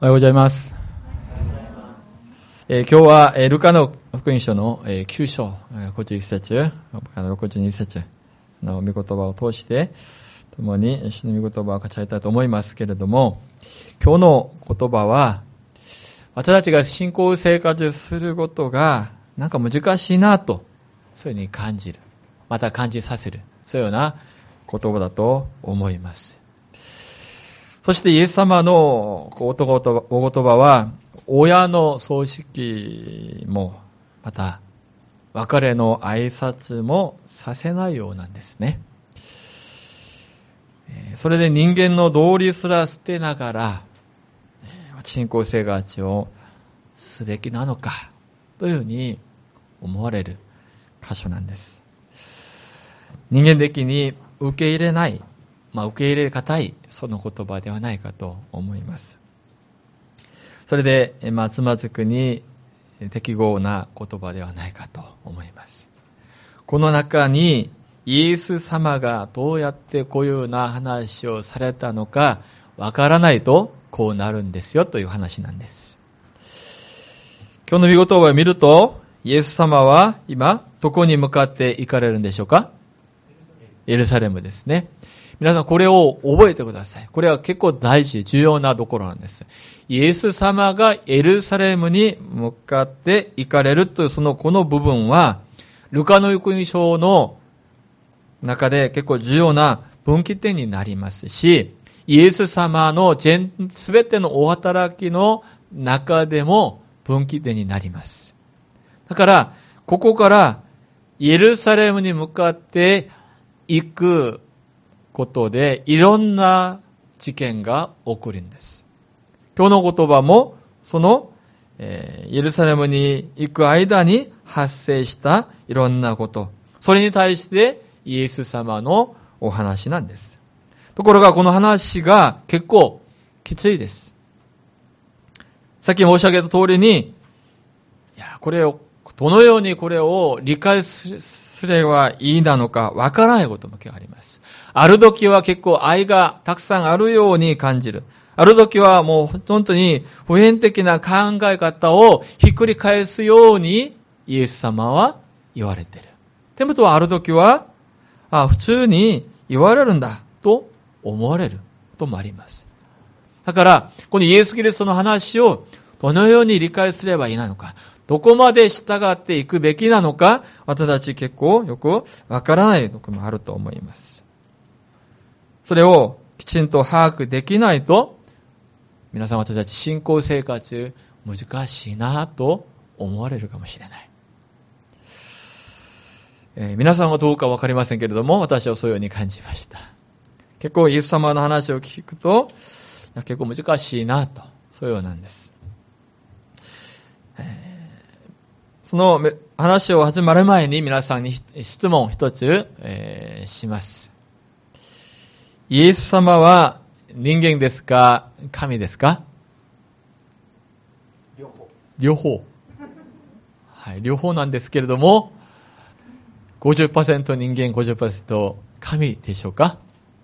おはようございます。今日はルカの福音書の9章51節62節の御言葉を通して共に主の御言葉を語りたいと思いますけれども、今日の言葉は私たちが信仰生活することがなんか難しいなとそういうふうに感じる、また感じさせる、そういうような言葉だと思います。そしてイエス様のお言葉は、親の葬式も、また、別れの挨拶もさせないようなんですね。それで人間の道理すら捨てながら、信仰生活をすべきなのか、というふうに思われる箇所なんです。人間的に受け入れない、受け入れがたいその言葉ではないかと思います。それでつまずくに適合な言葉ではないかと思います。この中にイエス様がどうやってこういうような話をされたのかわからないとこうなるんですよという話なんです。今日の御言葉を見ると、イエス様は今どこに向かって行かれるんでしょうか？エルサレムですね。皆さんこれを覚えてください。これは結構大事、重要なところなんです。イエス様がエルサレムに向かって行かれるというこの部分は、ルカの福音書の中で結構重要な分岐点になりますし、イエス様のすべてのお働きの中でも分岐点になります。だから、ここからエルサレムに向かって行くことでいろんな事件が起こるんです。今日の言葉もエルサレムに行く間に発生したいろんなこと、それに対してイエス様のお話なんです。ところがこの話が結構きついです。さっき申し上げた通りに、これをどのようにこれを理解すればいいなのかわからないことも結構あります。ある時は結構愛がたくさんあるように感じる。ある時はもう本当に普遍的な考え方をひっくり返すようにイエス様は言われている。でもある時は、普通に言われるんだと思われることもあります。だから、このイエス・キリストの話をどのように理解すればいいのか、どこまで従っていくべきなのか、私たち結構よくわからないところもあると思います。それをきちんと把握できないと、皆さん私たち信仰生活難しいなと思われるかもしれない。皆さんはどうかわかりませんけれども、私はそういうように感じました。結構イエス様の話を聞くと、結構難しいなと、そういうようなんです。その話を始まる前に皆さんに質問一つ、します。イエス様は人間ですか？神ですか？両方。はい、両方なんですけれども、50% 人間、50% 神でしょうか？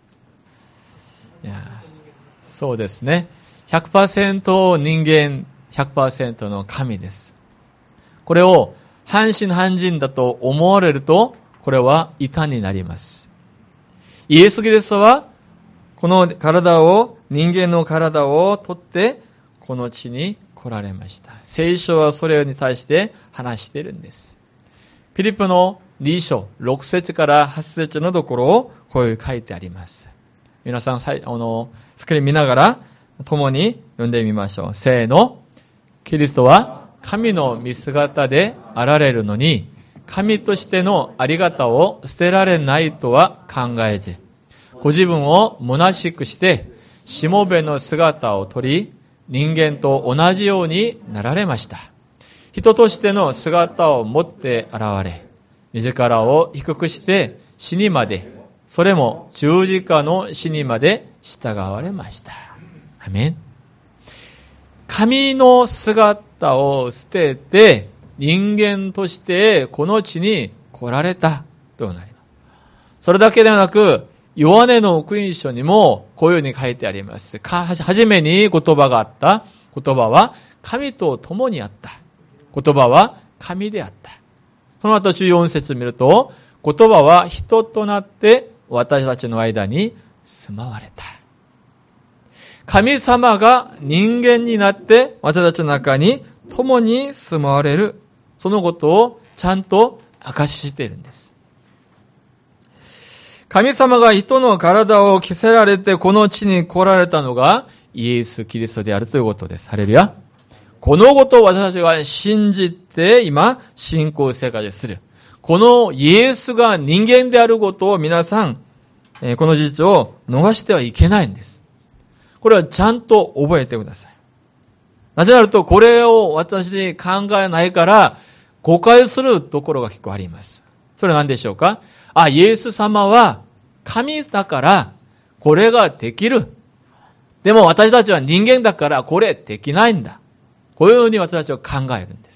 そうですね。100% 人間、100% の神です。これを半信半人だと思われると、これは異端になります。イエス・キリストは、この人間の体を取って、この地に来られました。聖書はそれに対して話しているんです。ピリピの2章、6節から8節のところをこういう書いてあります。皆さん、スクリーン見ながら、共に読んでみましょう。せーの。キリストは神の見姿であられるのに、神としてのありがたを捨てられないとは考えず、ご自分を虚しくして、しもべの姿を取り、人間と同じようになられました。人としての姿を持って現れ、自らを低くして死にまで、それも十字架の死にまで従われました。アメン。神の姿を捨てて、人間としてこの地に来られたとなります。それだけではなく、ヨハネの福音書にもこういうふうに書いてあります。はじめに言葉があった。 言葉は神と共にあった。言葉は神であった。その後14節を見ると、言葉は人となって私たちの間に住まわれた。神様が人間になって私たちの中に共に住まわれる。そのことをちゃんと証ししているんです。神様が人の体を着せられてこの地に来られたのがイエス・キリストであるということです。ハレルヤ。このことを私たちが信じて今信仰生活する。このイエスが人間であることを皆さん、この事実を逃してはいけないんです。これはちゃんと覚えてください。なぜなるとこれを私に考えないから誤解するところが結構あります。それは何でしょうか？イエス様は神だからこれができる。でも私たちは人間だからこれできないんだ。こういうふうに私たちは考えるんです。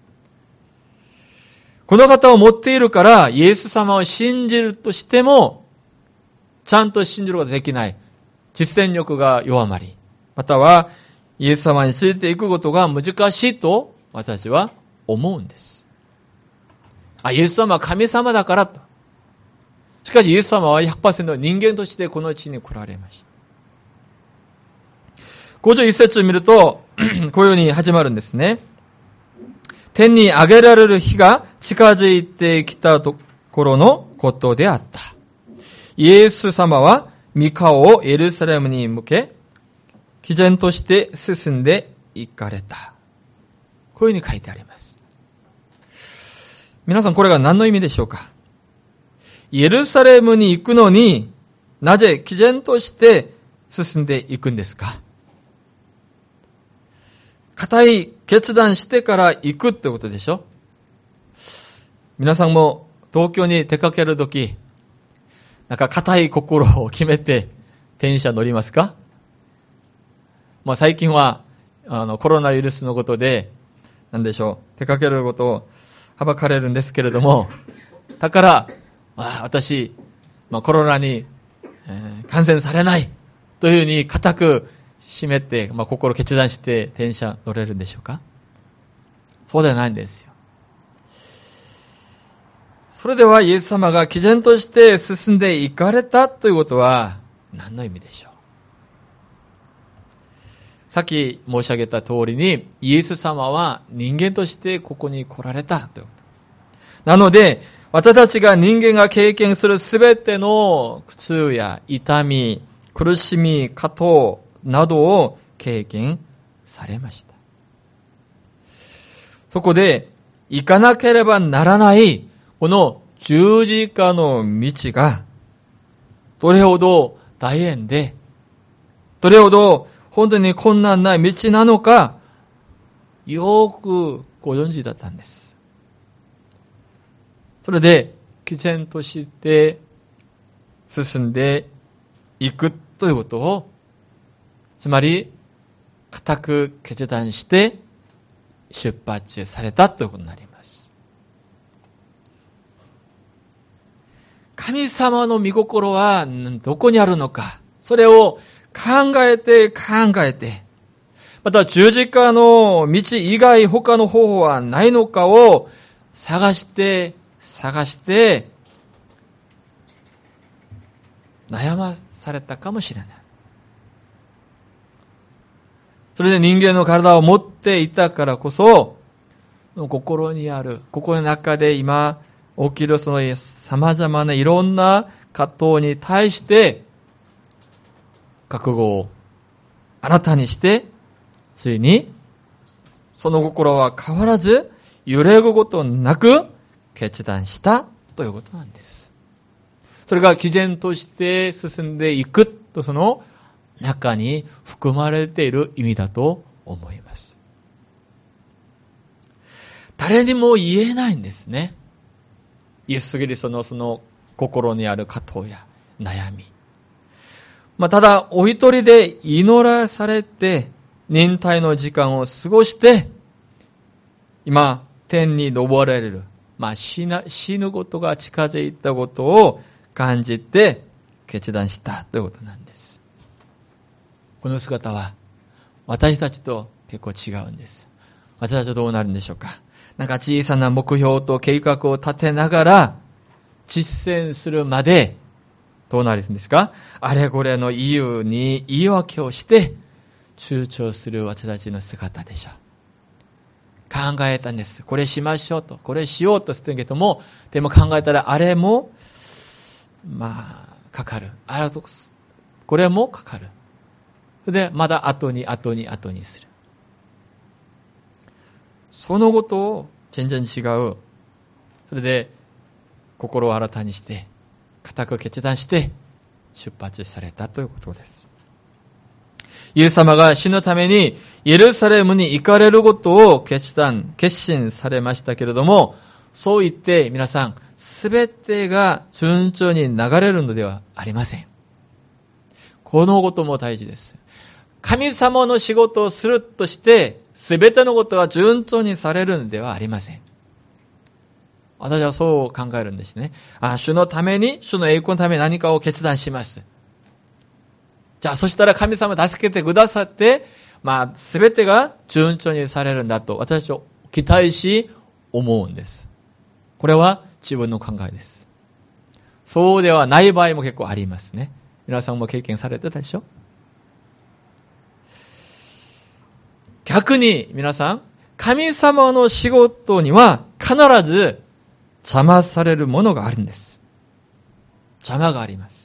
この方を持っているからイエス様を信じるとしてもちゃんと信じることができない。実践力が弱まり、またはイエス様についていくことが難しいと私は思うんです。イエス様は神様だからと。しかしイエス様は 100% 人間としてこの地に来られました。5章1節を見るとこういうふうに始まるんですね。天に上げられる日が近づいてきたところのことであった。イエス様は御顔をエルサレムに向け、毅然として進んで行かれた。こういうふうに書いてあります。皆さんこれが何の意味でしょうか？エルサレムに行くのになぜ毅然として進んでいくんですか？固い決断してから行くってことでしょ？皆さんも東京に出かけるとき、固い心を決めて電車乗りますか？最近はコロナウイルスのことで出かけることをはばかれるんですけれども、だから私、コロナに、感染されないというふうに固く締めて、心決断して電車乗れるんでしょうか？そうではないんですよ。それではイエス様が毅然として進んで行かれたということは何の意味でしょう？さっき申し上げた通りにイエス様は人間としてここに来られたということ。なので私たちが人間が経験するすべての苦痛や痛み、苦しみ、葛藤などを経験されました。そこで行かなければならないこの十字架の道がどれほど大変で、どれほど本当に困難な道なのかよくご存知だったんです。それで毅然として進んでいくということを、つまり固く決断して出発されたということになります。神様の御心はどこにあるのか、それを考えて、また十字架の道以外他の方法はないのかを探して悩まされたかもしれない。それで人間の体を持っていたからこそ、心の中で今起きるその様々ないろんな葛藤に対して覚悟を新たにして、ついにその心は変わらず揺れることなく決断したということなんです。それが毅然として進んでいくと、その中に含まれている意味だと思います。誰にも言えないんですね。イエス・キリストのその心にある葛藤や悩み。ただお一人で祈らされて忍耐の時間を過ごして今天に昇られる、死ぬことが近づいたことを感じて決断したということなんです。この姿は私たちと結構違うんです。私たちはどうなるんでしょうか。なんか小さな目標と計画を立てながら実践するまでどうなるんですか。あれこれの言い訳をして躊躇する私たちの姿でしょう。考えたんです。これしましょうと、これしようとしてるけども、でも考えたらあれもかかる。これもかかる。でまだ後にする。そのことを全然違う。それで心を新たにして固く決断して出発されたということです。イエス様が死のためにエルサレムに行かれることを決心されましたけれども、そう言って皆さん、すべてが順調に流れるのではありません。このことも大事です。神様の仕事をするとして、すべてのことが順調にされるのではありません。私はそう考えるんですね。主のために、主の栄光のために何かを決断します。じゃあそしたら神様助けてくださって、すべてが順調にされるんだと私は期待し思うんです。これは自分の考えです。そうではない場合も結構ありますね。皆さんも経験されてたでしょ。逆に皆さん、神様の仕事には必ず邪魔されるものがあるんです。邪魔があります。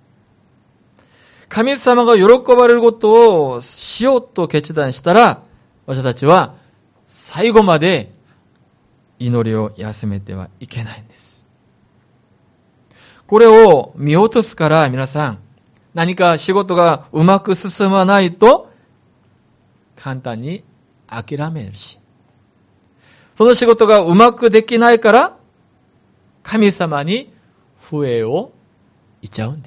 神様が喜ばれることをしようと決断したら、私たちは最後まで祈りを休めてはいけないんです。これを見落とすから皆さん、何か仕事がうまく進まないと簡単に諦めるし、その仕事がうまくできないから神様に不栄を言っちゃうんです。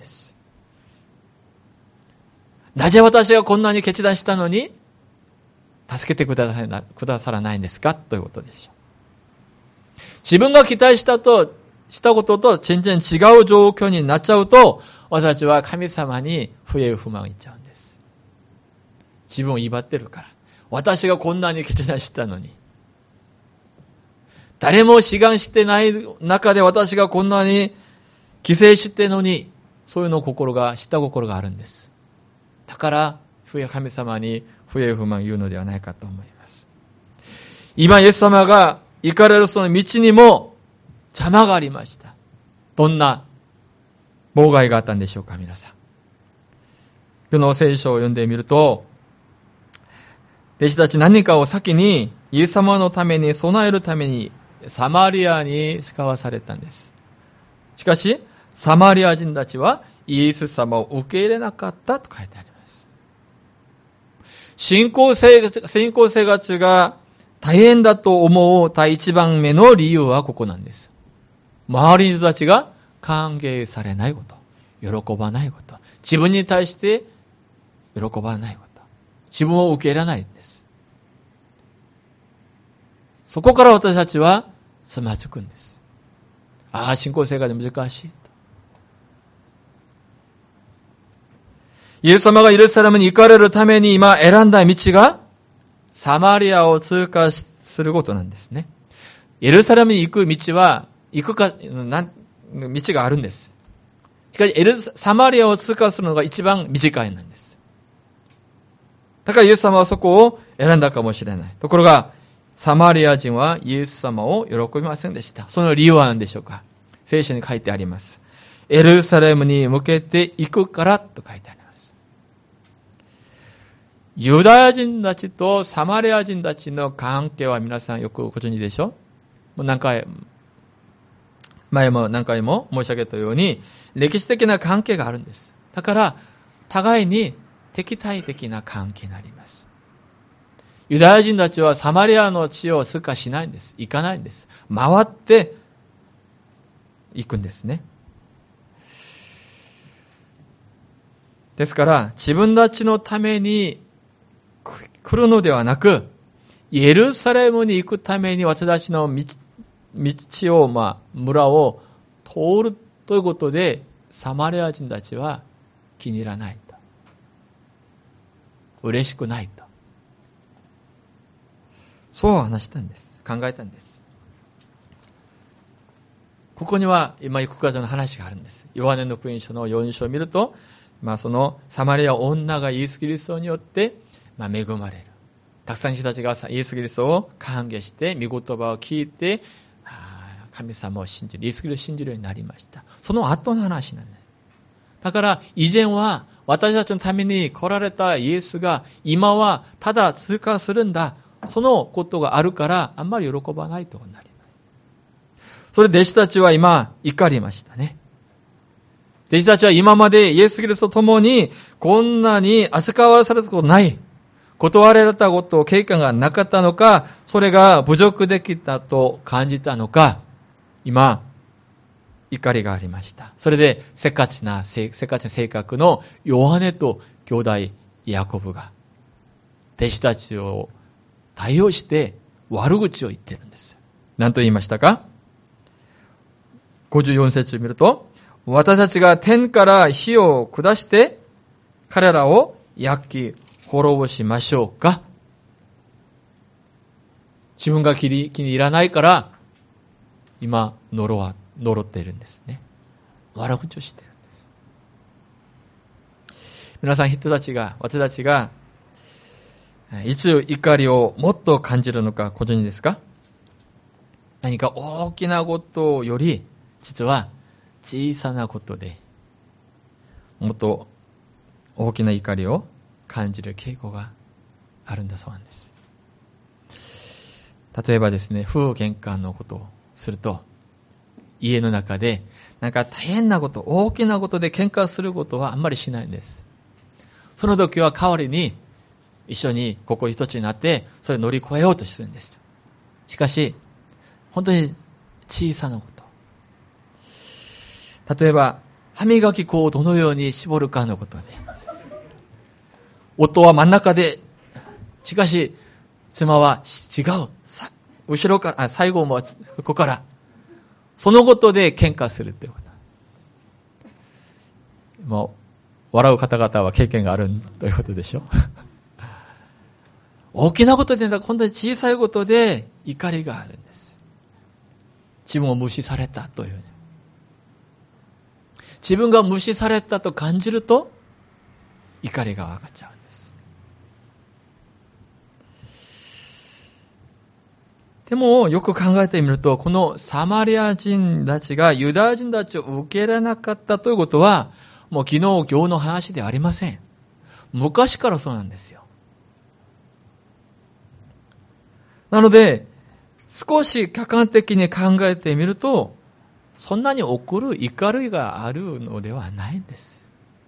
なぜ私がこんなに決断したのに助けてくださらないんですかということでしょう。自分が期待したことと全然違う状況になっちゃうと、私たちは神様に不栄不満を言っちゃうんです。自分を威張ってるから。私がこんなに決断したのに。誰も志願してない中で私がこんなに犠牲してのに、そういうの下心があるんです。だから、神様に不栄不満を言うのではないかと思います。今、イエス様が行かれるその道にも邪魔がありました。どんな妨害があったんでしょうか、皆さん。今日の聖書を読んでみると、弟子たち何かを先にイエス様のために備えるためにサマリアに使わされたんです。しかし、サマリア人たちはイエス様を受け入れなかったと書いてあります。信仰生活が大変だと思う第一番目の理由はここなんです。周りの人たちが歓迎されないこと、喜ばないこと、自分に対して喜ばないこと、自分を受け入れないんです。そこから私たちはつまずくんです。信仰生活難しいと。イエス様がエルサレムに行かれるために今選んだ道がサマリアを通過することなんですね。エルサレムに行く道は、道があるんです。しかし、サマリアを通過するのが一番短いなんです。だからイエス様はそこを選んだかもしれない。ところが、サマリア人はイエス様を喜びませんでした。その理由は何でしょうか。聖書に書いてあります。エルサレムに向けて行くからと書いてあります。ユダヤ人たちとサマリア人たちの関係は皆さんよくご存知でしょ。前も何回も申し上げたように歴史的な関係があるんです。だから互いに敵対的な関係になります。ユダヤ人たちはサマリアの地を通過しないんです。行かないんです。回って行くんですね。ですから自分たちのために来るのではなく、エルサレムに行くために私たちの道を、村を通るということで、サマリア人たちは気に入らないと。嬉しくないと。 そう話したんです。考えたんです。ここには今行くかの話があるんです。ヨハネの福音書の4章を見ると、そのサマリア女がイエス・キリストによって、恵まれる。たくさんの人たちがイエス・キリストを歓迎して、御言葉を聞いて、神様を信じる、イエス・キリストを信じるようになりました。その後の話なんです。だから、以前は私たちのために来られたイエスが、今はただ通過するんだ。そのことがあるから、あんまり喜ばないとなります。それで弟子たちは今、怒りましたね。弟子たちは今までイエス・キリストと共に、こんなに扱わされたことない。断られたことを経験がなかったのか、それが侮辱できたと感じたのか、今、怒りがありました。それで、せっかちな性格のヨハネと兄弟ヤコブが、弟子たちを対応して悪口を言っているんです。何と言いましたか？ 54 節を見ると、私たちが天から火を下して、彼らを焼き滅ぼしましょうか？自分が気に入らないから、今、呪っているんですね。悪口をしているんです。皆さん、私たちが、いつ怒りをもっと感じるのかご存知ですか？何か大きなことより、実は小さなことで、もっと大きな怒りを感じる傾向があるんだそうなんです。例えばですね、夫婦喧嘩のことをすると、家の中で大変なこと、大きなことで喧嘩することはあんまりしないんです。その時は代わりに一緒に心一つになってそれを乗り越えようとするんです。しかし本当に小さなこと、例えば歯磨き粉をどのように絞るかのことで、夫は真ん中で、しかし妻は違う、後ろから最後もここから、そのことで喧嘩するってこと。もう笑う方々は経験があるということでしょ。大きなことで今度は小さいことで怒りがあるんです。自分を無視されたという、自分が無視されたと感じると怒りが上がっちゃうんです。でもよく考えてみると、このサマリア人たちがユダヤ人たちを受け入れなかったということは、もう昨日今日の話ではありません。昔からそうなんですよ。なので少し客観的に考えてみると、そんなに起こる怒りがあるのではないんです。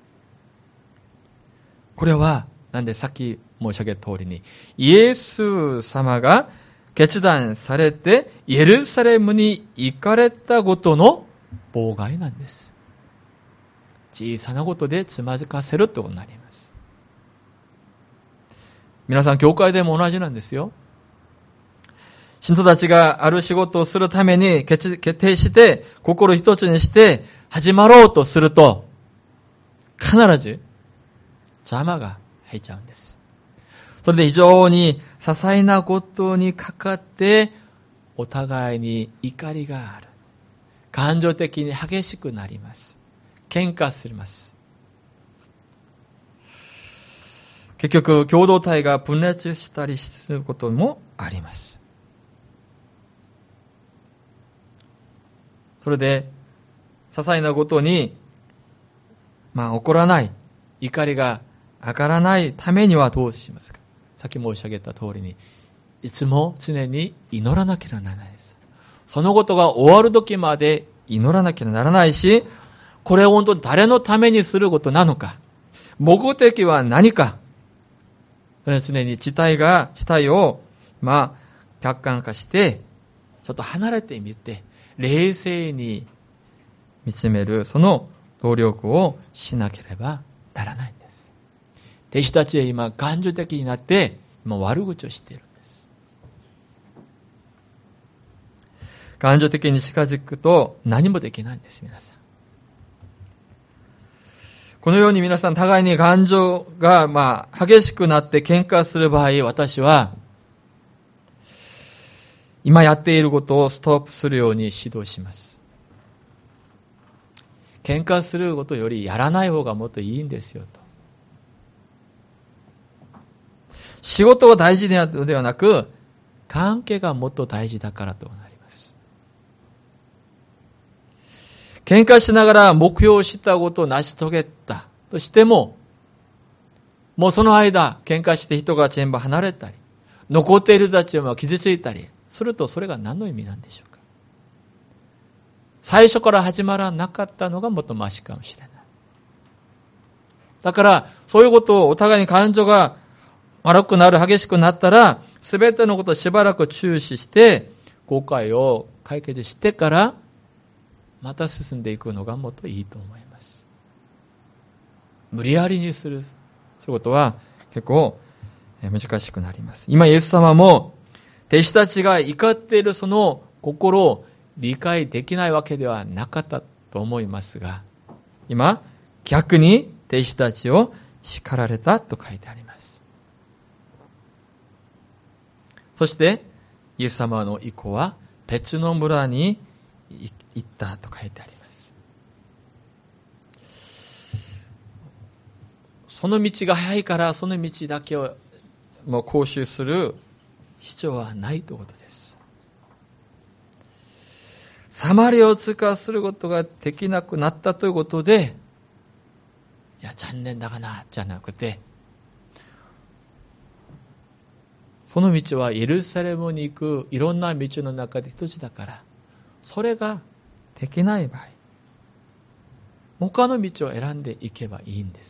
これはなんでさっき申し上げた通りに、イエス様が決断されてエルサレムに行かれたことの妨害なんです。小さなことでつまずかせるとなります。皆さん、教会でも同じなんですよ。信徒たちがある仕事をするために決定して心一つにして始まろうとすると、必ず邪魔が入っちゃうんです。それで非常に些細なことにかかってお互いに怒りがある。感情的に激しくなります。喧嘩します。結局共同体が分裂したりすることもあります。それで些細なことに起こらない、怒りが上がらないためにはどうしますか？さっき申し上げた通りに、いつも常に祈らなければならないです。そのことが終わる時まで祈らなければならないし、これを本当に誰のためにすることなのか、目的は何か、常に事態を客観化してちょっと離れてみて冷静に見つめる、その努力をしなければならないんです。弟子たちは今感情的になって悪口をしているんです。感情的に近づくと何もできないんです。皆さん、このように皆さん互いに感情が激しくなって喧嘩する場合、私は今やっていることをストップするように指導します。喧嘩することよりやらない方がもっといいんですよと。仕事が大事ではなく、関係がもっと大事だからとなります。喧嘩しながら目標をしたことを成し遂げたとしても、もうその間、喧嘩して人が全部離れたり、残っている人たちも傷ついたりすると、それが何の意味なんでしょうか。最初から始まらなかったのがもっとマシかもしれない。だから、そういうことをお互いに感情が悪くなる、激しくなったら、すべてのことをしばらく注視して、誤解を解決してから、また進んでいくのがもっといいと思います。無理やりにする、そういうことは結構難しくなります。今、イエス様も、弟子たちが怒っているその心を理解できないわけではなかったと思いますが、今、逆に弟子たちを叱られたと書いてあります。そして、イエス様の意向は別の村に行ったと書いてあります。その道が早いからその道だけをもう講習する必要はないということです。サマリアを通過することができなくなったということで、いや残念だがなじゃなくて、その道はエルサレムに行くいろんな道の中で一つだから、それができない場合、他の道を選んでいけばいいんです。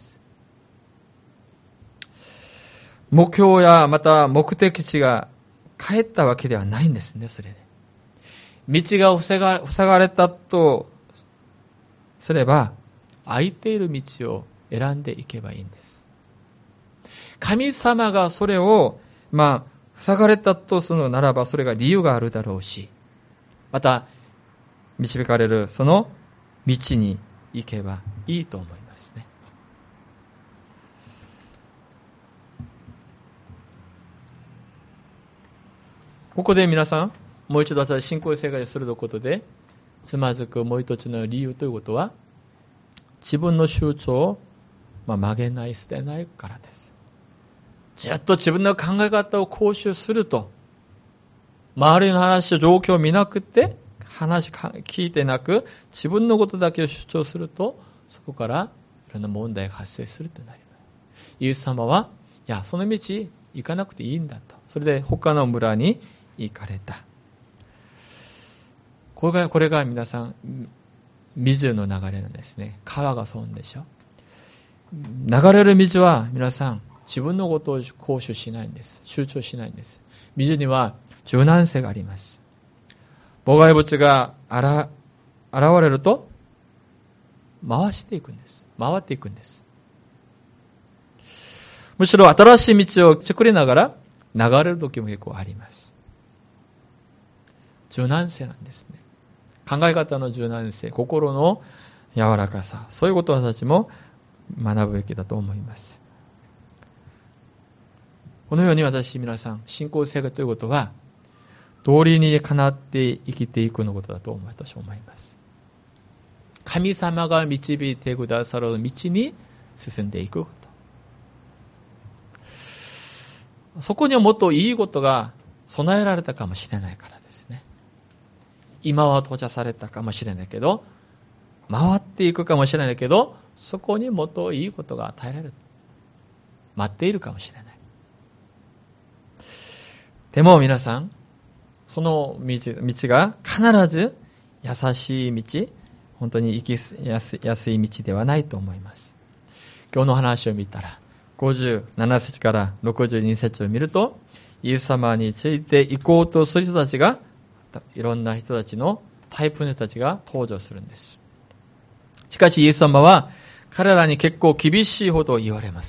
目標やまた目的地が変えたわけではないんですね、それで。道が塞がれたとすれば、空いている道を選んでいけばいいんです。神様がそれを、塞がれたとするならば、それが理由があるだろうし、また、導かれるその道に行けばいいと思いますね。ここで皆さん、もう一度私信仰生活することで、つまずくもう一つの理由ということは、自分の主張を曲げない、捨てないからです。ずっと自分の考え方を講習すると、周りの話、状況を見なくて、話聞いてなく、自分のことだけを主張すると、そこからいろんな問題が発生するとなります。イエス様は、いや、その道行かなくていいんだと。それで他の村に行かれた。これが皆さん、水の流れなんですね。川がそうでしょ。流れる水は皆さん、自分のことを講習しないんです。集中しないんです。水には柔軟性があります。妨害物が現れると、回っていくんです。むしろ新しい道を作りながら流れる時も結構あります。柔軟性なんですね。考え方の柔軟性、心の柔らかさ、そういうことを私たちも学ぶべきだと思います。このように皆さん、信仰生活ということは、道理にかなって生きていくのことだと私は思います。神様が導いてくださる道に進んでいくこと。そこにはもっといいことが備えられたかもしれないからですね。今は閉ざされたかもしれないけど、回っていくかもしれないけど、そこにもっといいことが与えられる。待っているかもしれない。でも皆さん、その道が必ず優しい道、本当に行きやすい道ではないと思います。今日の話を見たら、57節から62節を見ると、イエス様について行こうとする人たちが、いろんな人たちのタイプの人たちが登場するんです。しかしイエス様は彼らに結構厳しいほど言われます。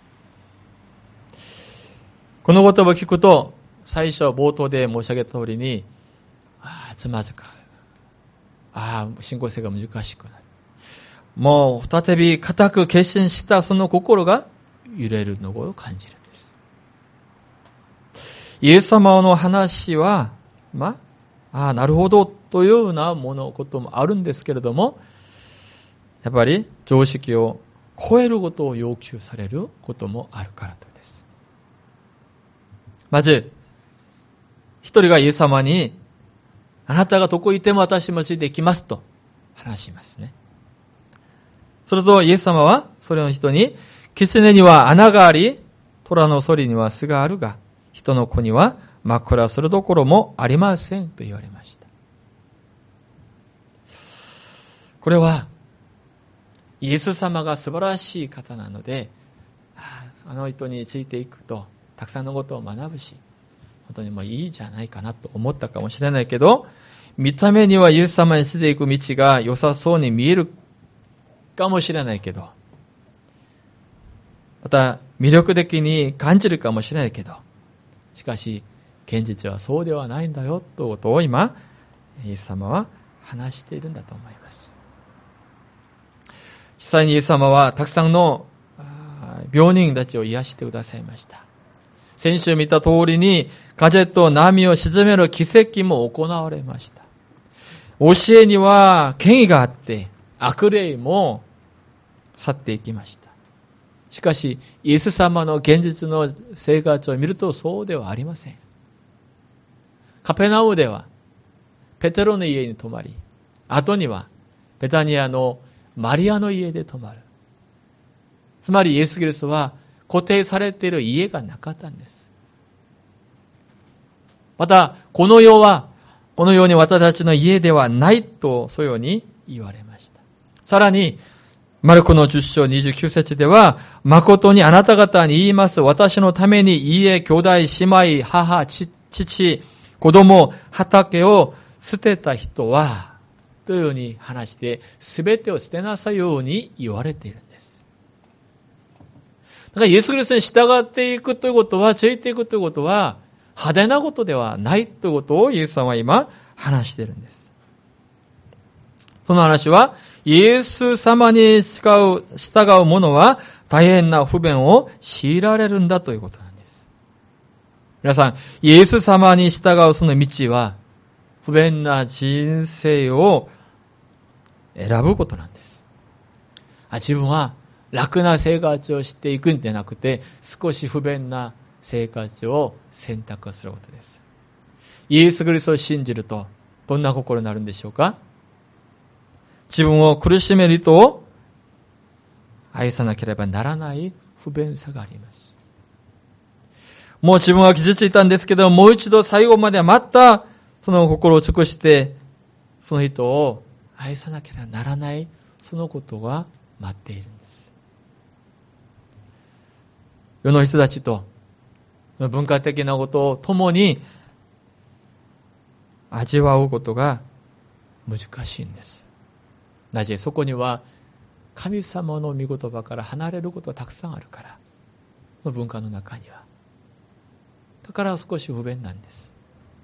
この言葉を聞くと、最初冒頭で申し上げた通りに、つまずく。信仰性が難しくなる。もう再び固く決心したその心が揺れるのを感じるんです。イエス様の話はなるほどというようなこともあるんですけれども、やっぱり常識を超えることを要求されることもあるからです。まず、一人がイエス様に、あなたがどこにいても私もついていきますと話しますね。するとイエス様はそれの人に、狐には穴があり、虎の反りには巣があるが、人の子には枕するどころもありませんと言われました。これは、イエス様が素晴らしい方なので、あの人についていくと、たくさんのことを学ぶし、本当にもういいじゃないかなと思ったかもしれないけど、見た目にはイエス様についていく道が良さそうに見えるかもしれないけど、また魅力的に感じるかもしれないけど、しかし現実はそうではないんだよということを今イエス様は話しているんだと思います。実際にイエス様はたくさんの病人たちを癒してくださいました。先週見た通りに風と波を鎮める奇跡も行われました。教えには権威があって悪霊も去っていきました。しかしイエス様の現実の生活を見るとそうではありません。カペナウではペテロの家に泊まり、後にはベタニアのマリアの家で泊まる。つまりイエス・キリストは固定されている家がなかったんです。またこの世に私たちの家ではないとそういうように言われました。さらにマルコの10章29節では、誠にあなた方に言います。私のために家、兄弟、姉妹、母、父、子供、畑を捨てた人は、というように話して、すべてを捨てなさいように言われているんです。だからイエス・キリストに従っていくということは、ついていくということは、派手なことではないということをイエス様は今話しているんです。その話は、イエス様に従う者は大変な不便を強いられるんだということなんです。皆さん、イエス様に従うその道は不便な人生を選ぶことなんです。自分は楽な生活をしていくんじゃなくて、少し不便な生活を選択することです。イエス・キリストを信じるとどんな心になるんでしょうか？自分を苦しめる人を愛さなければならない不便さがあります。もう自分は傷ついたんですけど、もう一度最後までまたその心を尽くしてその人を愛さなければならないそのことが待っているんです。世の人たちと文化的なことを共に味わうことが難しいんです。なぜそこには神様の御言葉から離れることがたくさんあるから、その文化の中には。だから少し不便なんです。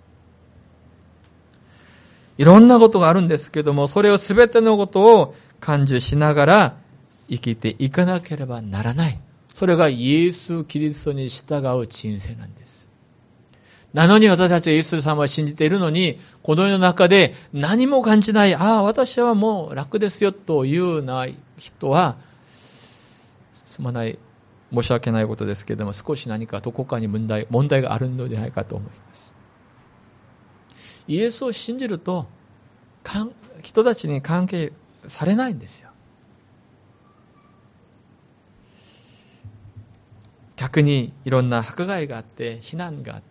いろんなことがあるんですけども、それをすべてのことを感受しながら生きていかなければならない。それがイエス・キリストに従う人生なんです。なのに私たちはイエス様を信じているのに、この世の中で何も感じない、私はもう楽ですよというような人は、すまない、申し訳ないことですけれども、少し何かどこかに問題があるのではないかと思います。イエスを信じると、人たちに関係されないんですよ。逆にいろんな迫害があって、非難があって、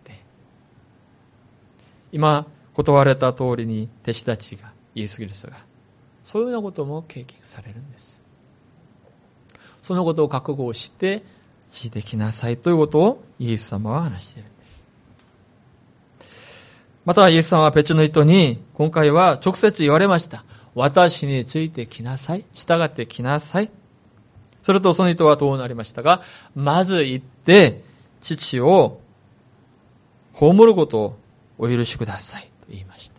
今断われた通りに弟子たちが、イエス・キリストがそういうようなことも経験されるんです。そのことを覚悟をしてついてきなさいということをイエス様は話しているんです。またイエス様は別の人に今回は直接言われました。私についてきなさい、従ってきなさい。するとその人はどうなりましたが、まず行って父を葬ることをお許しくださいと言いました。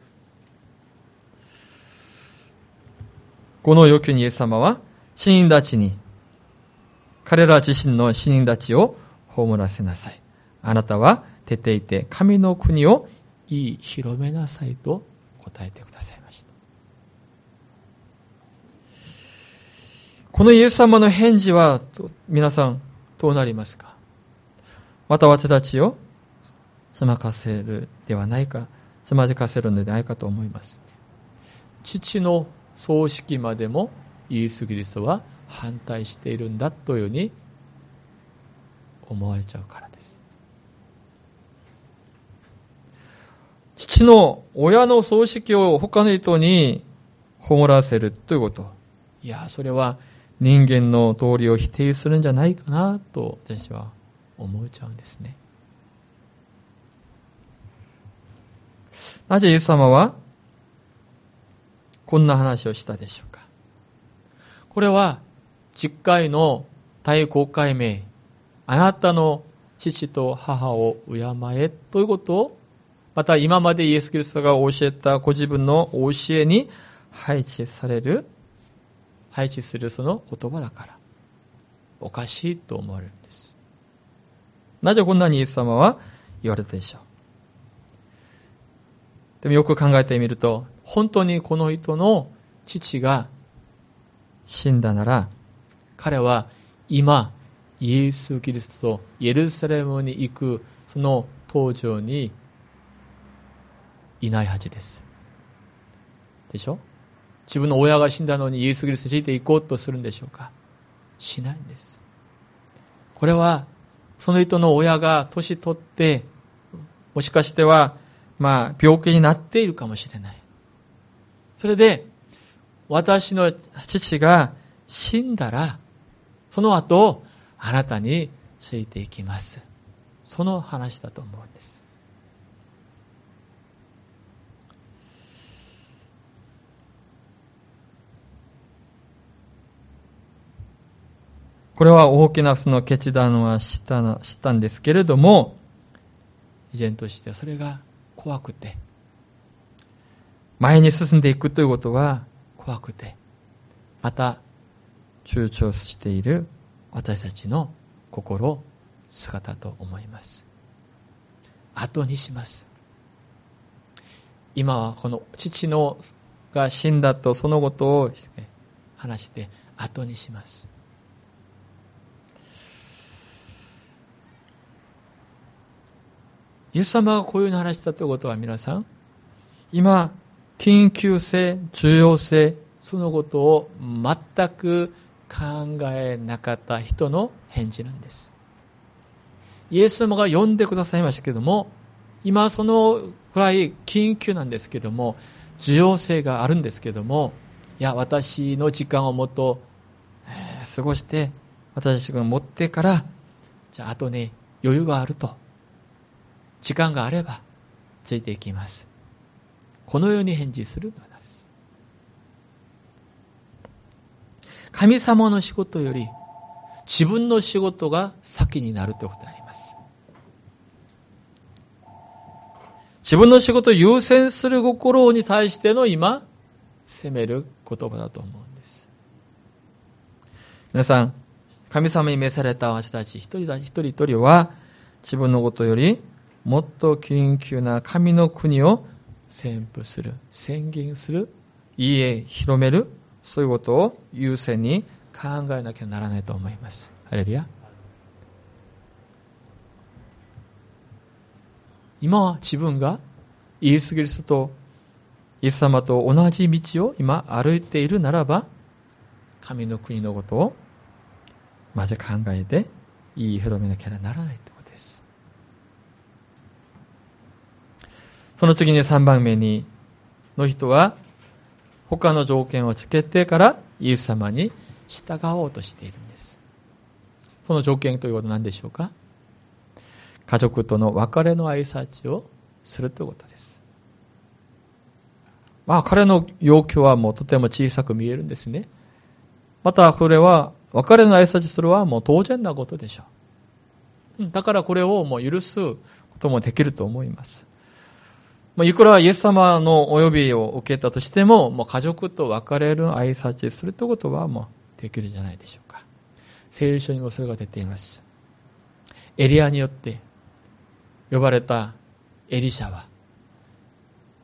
この要求にイエス様は死人たちに、彼ら自身の死人たちを葬らせなさい。あなたは出ていて神の国を言い広めなさいと答えてくださいました。このイエス様の返事は皆さんどうなりますか？また私たちをつまかせるではないか、つまずかせるのではないかと思います。父の葬式までもイエス・キリストは反対しているんだというように思われちゃうからです。父の親の葬式を他の人に葬らせるということ。いや、それは人間の道理を否定するんじゃないかなと私は思っちゃうんですね。なぜイエス様はこんな話をしたでしょうか。これは十戒の第5回目、あなたの父と母を敬えということを、また今までイエス・キリストが教えたご自分の教えに配置するその言葉だから、おかしいと思われるんです。なぜこんなにイエス様は言われたでしょう。でもよく考えてみると、本当にこの人の父が死んだなら、彼は今、イエス・キリストとエルサレムに行くその途上にいないはずです。でしょ？自分の親が死んだのにイエス・キリストについて行こうとするんでしょうか？しないんです。これはその人の親が年取って、もしかしては病気になっているかもしれない。それで私の父が死んだら、その後あなたについていきます。その話だと思うんです。これは大きなその決断はしたんですけれども、依然としてそれが怖くて、前に進んでいくということは怖くて、また躊躇している私たちの心、姿と思います。後にします。今はこの父が死んだとそのことを話して後にします。イエス様がこういうふうに話したということは、皆さん、今、緊急性、重要性、そのことを全く考えなかった人の返事なんです。イエス様が呼んでくださいましたけども、今そのくらい緊急なんですけども、重要性があるんですけども、いや、私の時間をもっと、過ごして、私が持ってから、じゃあ後に余裕があると。時間があればついていきます。このように返事するのです。神様の仕事より自分の仕事が先になるということがあります。自分の仕事を優先する心に対しての今責める言葉だと思うんです。皆さん、神様に召された私たち一人一人は自分のことよりもっと緊急な神の国を宣布する、宣言する、広める、そういうことを優先に考えなきゃならないと思います。ハレルヤ。今は自分がイエス・キリストとイエス様と同じ道を今歩いているならば、神の国のことをまず考えて広めなきゃならないと。その次に3番目の人は他の条件をつけてからイエス様に従おうとしているんです。その条件ということは何でしょうか？家族との別れの挨拶をするということです。彼の要求はもうとても小さく見えるんですね。またこれは別れの挨拶するはもう当然なことでしょう。だからこれをもう許すこともできると思います。いくらイエス様のお呼びを受けたとしても、もう家族と別れる挨拶するということはもうできるんじゃないでしょうか。聖書にもそれが出ています。エリアによって呼ばれたエリシャは、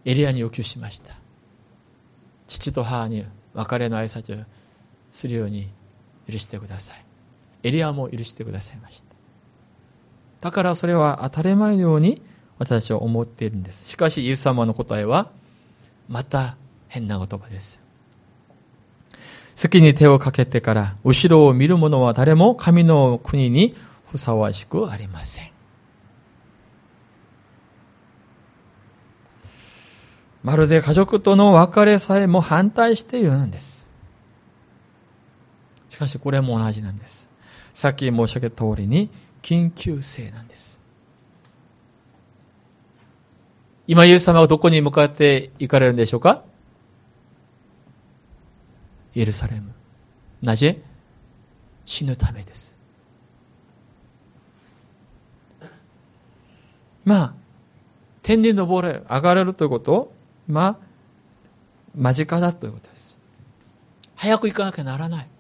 エリアに要求しました。父と母に別れの挨拶をするように許してください。エリアも許してくださいました。だからそれは当たり前のように私たちは思っているんです。しかしイエス様の答えはまた変な言葉です。月に手をかけてから後ろを見る者は誰も神の国にふさわしくありません。まるで家族との別れさえも反対しているんです。しかしこれも同じなんです。さっき申し上げた通りに緊急性なんです。今イエス様はどこに向かって行かれるんでしょうか？エルサレム。なぜ？死ぬためです。天に昇れ、上がれるということ、間近だということです。早く行かなきゃならない。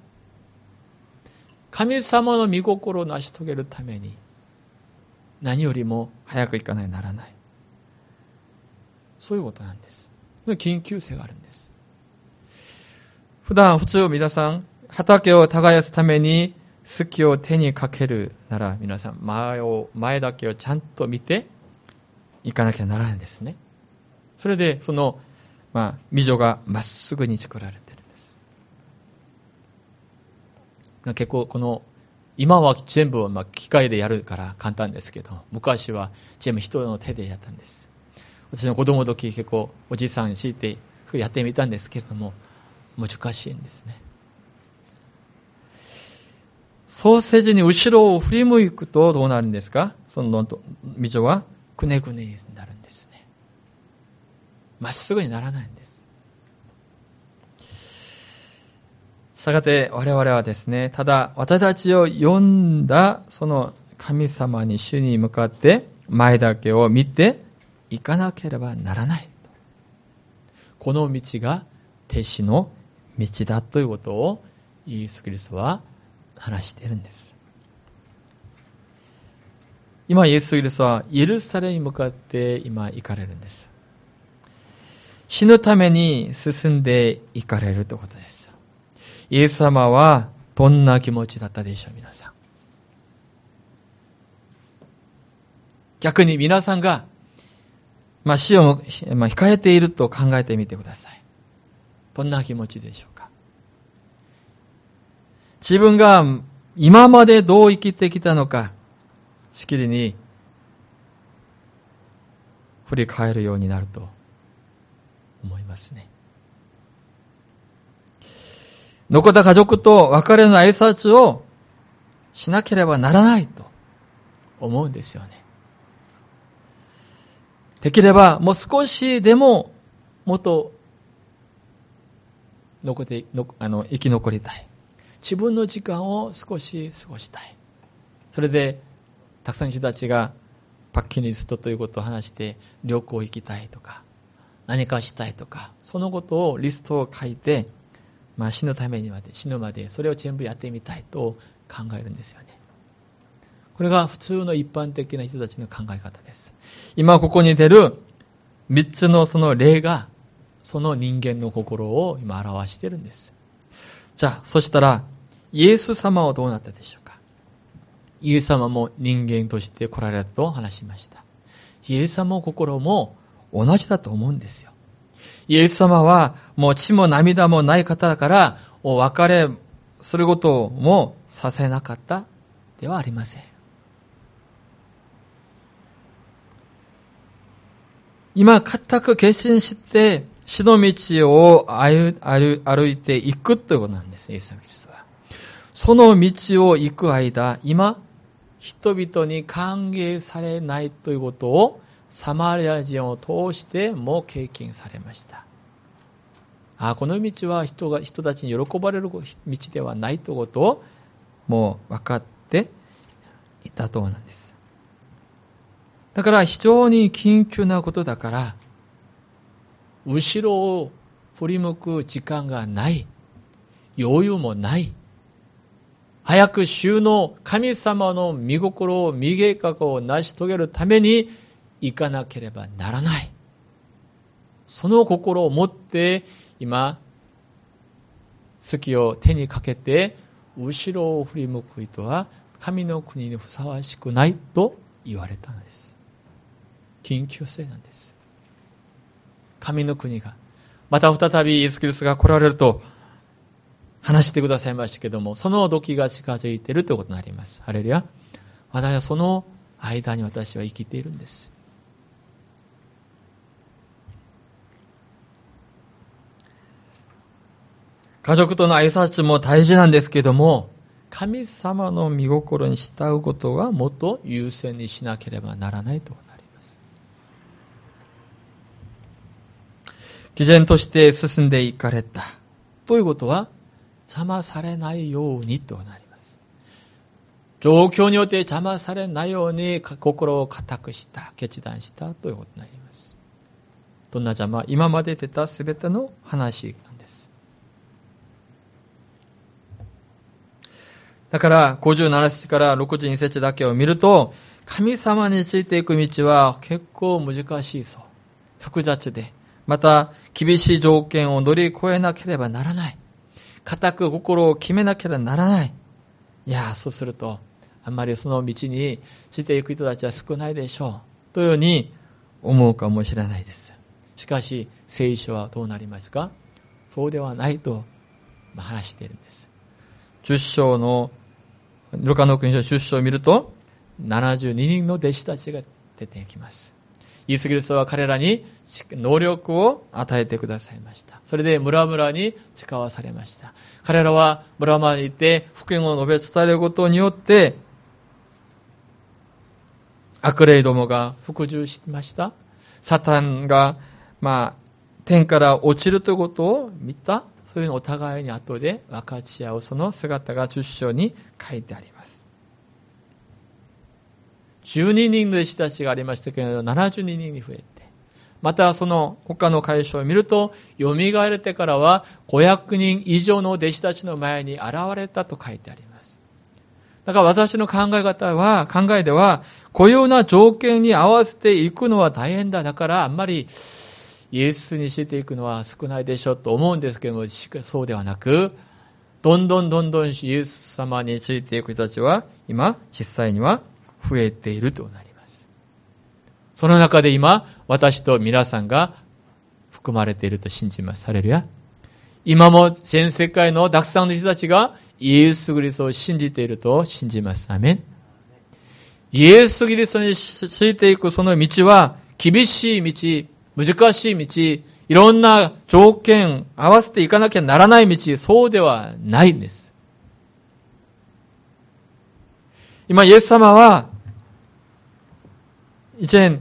神様の御心を成し遂げるために、何よりも早く行かなきゃならない。そういうことなんです。緊急性があるんです。普通皆さん、畑を耕すために、隙を手にかけるなら、皆さん、前だけをちゃんと見て、行かなきゃならないんですね。それで、溝がまっすぐに作られているんです。結構、今は全部機械でやるから簡単ですけど、昔は全部人の手でやったんです。私の子供の時結構おじさん敷いてやってみたんですけれども、難しいんですね。ソーセージに後ろを振り向くとどうなるんですか？その溝はくねくねになるんですね。まっすぐにならないんです。したがって我々はですね、ただ私たちを呼んだその神様に主に向かって前だけを見て行かなければならない。この道が天使の道だということをイエス・キリストは話しているんです。今イエス・キリストはエルサレムに向かって今行かれるんです。死ぬために進んで行かれるということです。イエス様はどんな気持ちだったでしょう、皆さん。逆に皆さんが、死を控えていると考えてみてください。どんな気持ちでしょうか。自分が今までどう生きてきたのか、しきりに振り返るようになると思いますね。残った家族と別れの挨拶をしなければならないと思うんですよね。できればもう少しでももっと生き残りたい。自分の時間を少し過ごしたい。それでたくさんの人たちがパッキリストということを話して旅行行きたいとか何かしたいとか、そのことをリストを書いて、死ぬために死ぬまでそれを全部やってみたいと考えるんですよね。これが普通の一般的な人たちの考え方です。今ここに出る3つのその例がその人間の心を今表しているんです。じゃあそしたらイエス様はどうなったでしょうか。イエス様も人間として来られたと話しました。イエス様の心も同じだと思うんですよ。イエス様はもう血も涙もない方だからお別れすることもさせなかったではありません。今固く決心して死の道を歩いていくということなんです。イエス様キリストはその道を行く間、今人々に歓迎されないということをサマリア人を通しても経験されました。この道は人たちに喜ばれる道ではないということをもう分かっていたとなんです。だから非常に緊急なことだから後ろを振り向く時間がない、余裕もない、早く主の神様の御心を御計画を成し遂げるために行かなければならない。 その心を持って今、月を手にかけて後ろを振り向く人は神の国にふさわしくないと言われたのです。緊急性なんです。神の国が。また再びイエス・キリストが来られると話してくださいましたけども、その時が近づいているということになります。ハレルヤ。私はその間に私は生きているんです。家族との挨拶も大事なんですけども、神様の御心に従うことがもっと優先にしなければならないとなります。毅然として進んでいかれたということは、邪魔されないようにとなります。状況によって邪魔されないように心を固くした、決断したということになります。どんな邪魔？今まで出たすべての話なんです。だから、57節から62節だけを見ると、神様についていく道は結構難しいそう。複雑で、また厳しい条件を乗り越えなければならない。固く心を決めなければならない。いや、そうすると、あんまりその道についていく人たちは少ないでしょう。というように思うかもしれないです。しかし、聖書はどうなりますか？そうではないと話しているんです。10章のルカの福音書10章を見ると、72人の弟子たちが出てきます。イエス・キリストは彼らに能力を与えてくださいました。それで村々に使わされました。彼らは村々に行って福音を述べ伝えることによって、悪霊どもが服従しました。サタンが、天から落ちるということを見た。そういうのをお互いに後で分かち合うその姿が10章に書いてあります。12人の弟子たちがありましたけれど、72人に増えて、またその他の解消を見ると、蘇れてからは500人以上の弟子たちの前に現れたと書いてあります。だから私の考えでは、こういうような条件に合わせていくのは大変だ。だからあんまりイエスにしていくのは少ないでしょうと思うんですけども、そうではなく、どんどんイエス様についていく人たちは、今、実際には増えているとなります。その中で今、私と皆さんが含まれていると信じます。ハレルヤ。今も全世界のたくさんの人たちがイエス・キリストを信じていると信じます。アメン。イエス・キリストについていくその道は、厳しい道、難しい道、いろんな条件合わせていかなきゃならない道、そうではないんです。今、イエス様は、以前、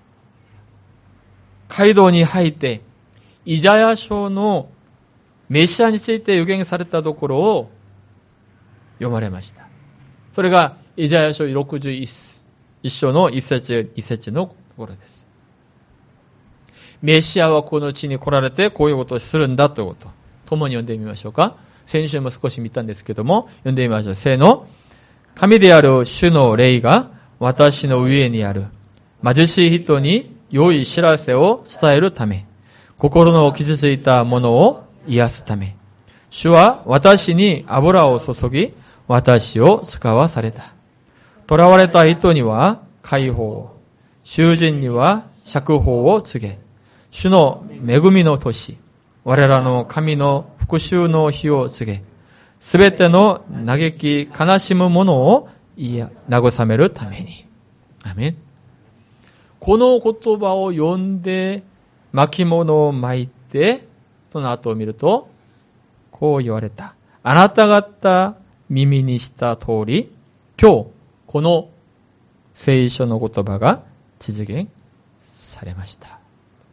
街道に入って、イザヤ書のメシアについて預言されたところを読まれました。それが、イザヤ書61章の一節のところです。メシアはこの地に来られてこういうことをするんだということ。共に読んでみましょうか。先週も少し見たんですけども、読んでみましょう。せーの。神である主の霊が私の上にある。貧しい人に良い知らせを伝えるため、心の傷ついたものを癒すため、主は私に油を注ぎ、私を使わされた。囚われた人には解放を、囚人には釈放を告げ、主の恵みの年、我らの神の復讐の日を告げ、すべての嘆き悲しむものを慰めるために。アメン。この言葉を読んで巻物を巻いて、その後を見ると、こう言われた。あなた方耳にした通り、今日この聖書の言葉が実現されました。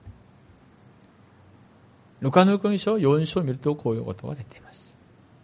ルカの福音書4章を見るとこういうことが出ています。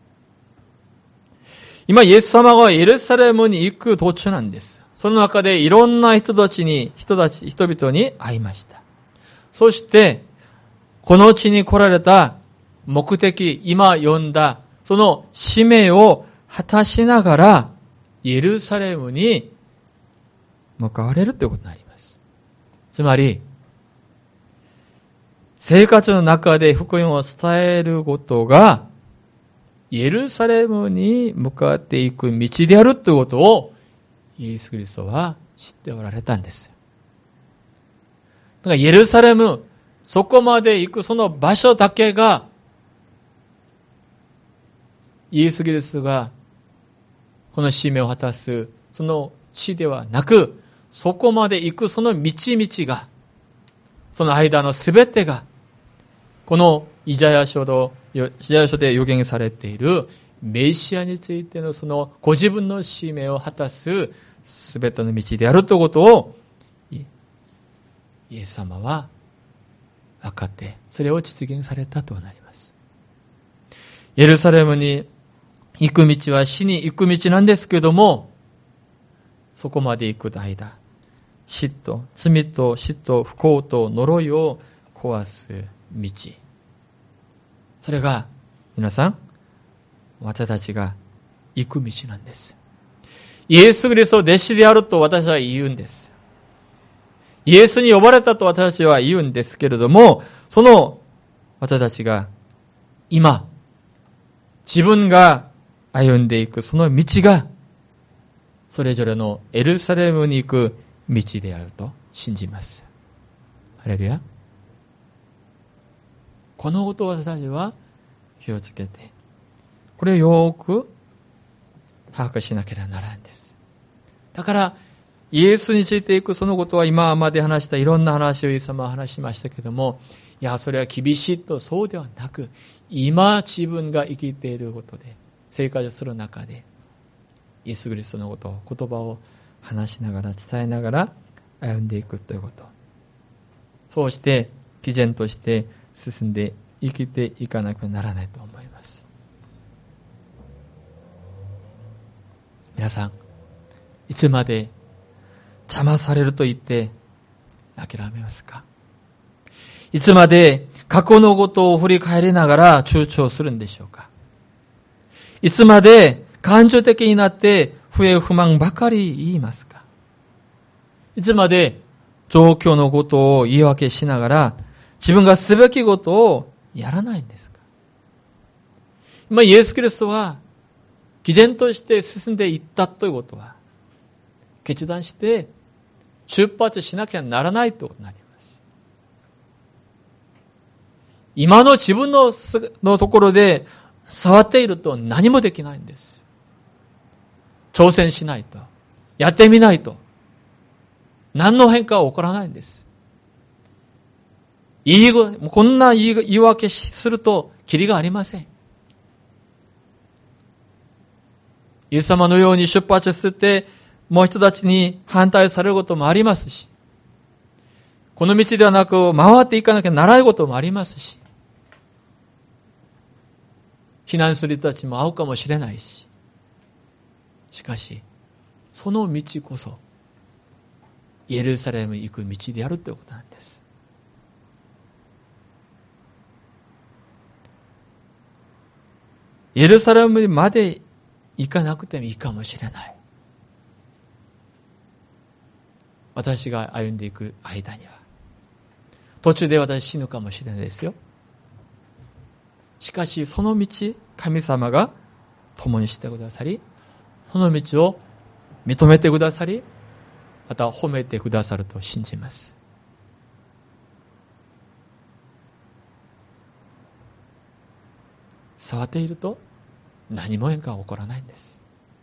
今イエス様がエルサレムに行く途中なんです。その中でいろんな人々に会いました。そしてこの地に来られた目的、今読んだその使命を果たしながらエルサレムに向かわれるということになります。つまり生活の中で福音を伝えることが、エルサレムに向かっていく道であるということを、イエス・キリストは知っておられたんです。だからエルサレム、そこまで行くその場所だけが、イエス・キリストがこの使命を果たすその地ではなく、そこまで行くその道々が、その間のすべてが、このイザヤ書で予言されているメシアについてのそのご自分の使命を果たすすべての道であるということを、イエス様は分かって、それを実現されたとなります。エルサレムに行く道は死に行く道なんですけども、そこまで行く間、死と罪と死と不幸と呪いを壊す道。それが皆さん、私たちが行く道なんです。イエス・キリスト弟子であると私は言うんです。イエスに呼ばれたと私たちは言うんですけれども、その私たちが今、自分が歩んでいくその道が、それぞれのエルサレムに行く道であると信じます。ハレルヤ。このことを私たちは気をつけて、これをよく把握しなければならないんです。だから、イエスについていくそのことは今まで話したいろんな話をイエス様は話しましたけども、いや、それは厳しいとそうではなく、今自分が生きていることで、生活する中で、イエス・キリストのことを、言葉を話しながら、伝えながら歩んでいくということ。そうして、毅然として進んで生きていかなくならないと思います。皆さん、いつまで邪魔されると言って諦めますか？いつまで過去のことを振り返りながら躊躇するんでしょうか？いつまで感情的になって不平不満ばかり言いますか？いつまで状況のことを言い訳しながら自分がすべきことをやらないんですか？今イエス・キリストは毅然として進んでいったということは、決断して出発しなきゃならないとなります。今の自分のところで触っていると何もできないんです。挑戦しないと、やってみないと、何の変化は起こらないんです。こんな言い訳するとキリがありません。イエス様のように出発して、もう人たちに反対されることもありますし、この道ではなく回っていかなきゃならないこともありますし、避難する人たちも会うかもしれないし、しかし、その道こそ、エルサレムに行く道であるということなんです。エルサレムまで行かなくてもいいかもしれない。私が歩んでいく間には。途中で私死ぬかもしれないですよ。しかし、その道、神様が共にしてくださり、その道を認めてくださり、また褒めてくださると信じます。触っていると何も変化は起こらないんです。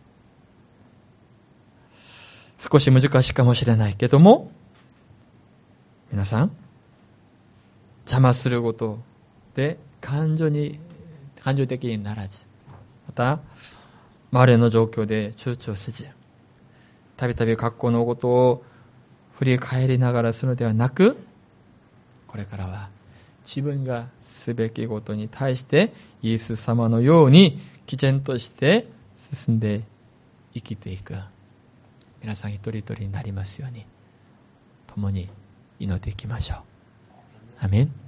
少し難しいかもしれないけども、皆さん、邪魔することで感情的にならず、また周りの状況で躊躇せず、たびたび過去のことを振り返りながらするのではなく、これからは自分がすべきことに対してイエス様のように毅然として進んで生きていく、皆さん一人一人になりますように、共に祈っていきましょう。アメン。